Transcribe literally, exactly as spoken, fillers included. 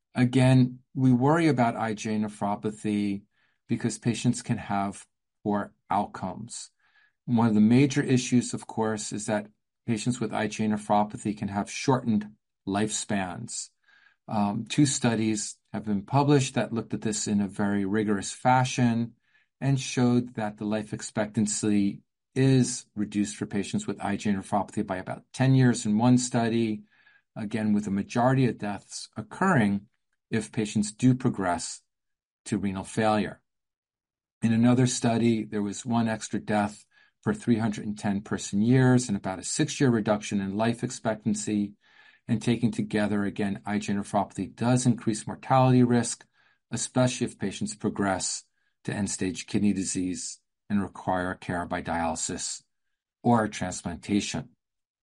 Again, we worry about IgA nephropathy because patients can have poor outcomes. One of the major issues, of course, is that patients with IgA nephropathy can have shortened lifespans. Um, two studies have been published that looked at this in a very rigorous fashion and showed that the life expectancy is reduced for patients with IgA nephropathy by about ten years in one study, again, with a majority of deaths occurring if patients do progress to renal failure. In another study, there was one extra death per three hundred ten person years and about a six-year reduction in life expectancy. And taken together, again, IgA nephropathy does increase mortality risk, especially if patients progress to end-stage kidney disease and require care by dialysis or transplantation.